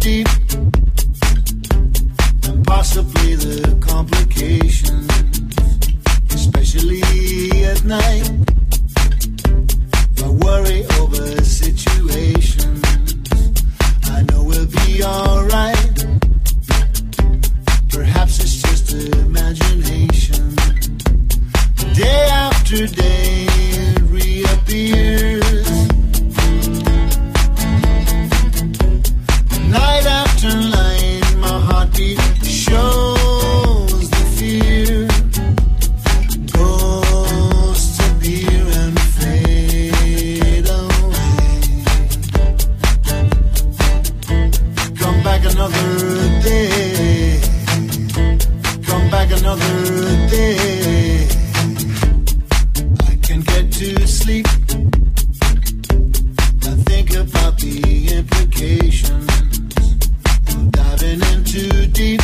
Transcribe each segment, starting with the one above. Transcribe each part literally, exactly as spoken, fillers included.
deep, and possibly the complications, especially at night. I worry over situations. I know we'll be alright. Perhaps it's just imagination. Day after day it reappears. Night after night my heartbeat shows the fear. Ghosts appear and fade away. Come back another day. Come back another day. I can't get to sleep. I think about the implications of diving in too deep,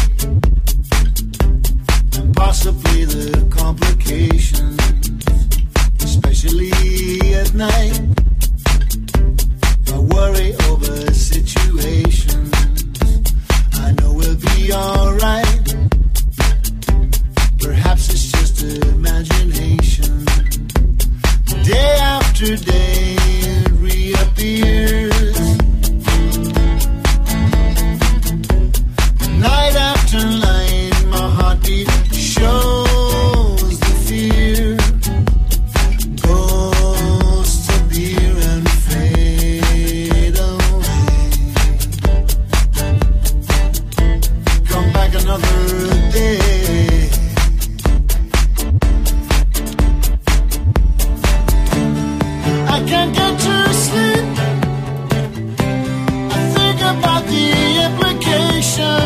and possibly the complications, especially at night. I worry over situations. I know we'll be alright. Perhaps it's just imagination. Day after day it reappears. Night after night my heartbeat shows the fear. Ghosts appear and fade away. Come back another day. I can't get to sleep. I think about the implications.